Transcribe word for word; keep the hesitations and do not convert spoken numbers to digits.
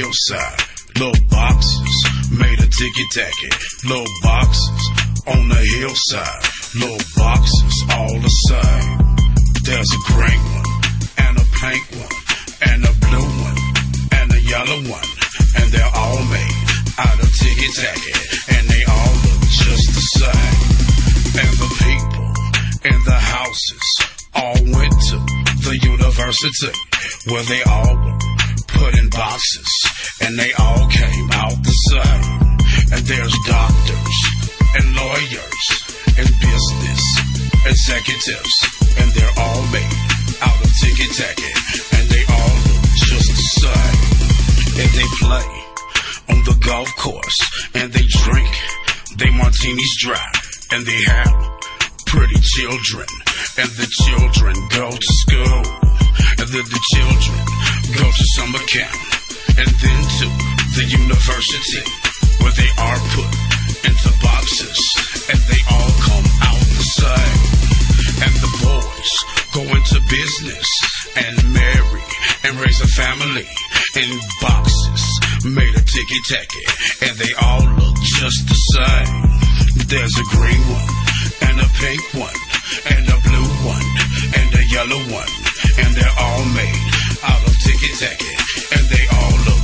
hillside. Little boxes made of ticky-tacky. Little boxes on the hillside. Little boxes all the same. There's a green one, and a pink one, and a blue one, and a yellow one. And they're all made out of ticky-tacky, and they all look just the same. And the people in the houses all went to the university, where they all were put in boxes, and they all came out the same. And there's doctors and lawyers and business executives, and they're all made out of ticky-tacky, and they all look just the same. And they play on the golf course, and they drink they martinis dry, and they have pretty children, and the children go to school, and then the children go to summer camp, and then to the university, where they are put into boxes, and they all come out the same. And the boys go into business and marry and raise a family in boxes made of ticky-tacky, and they all look just the same. There's a green one, and a pink one, and a blue one, and a yellow one, and they're all made out of ticky-tacky, and they all look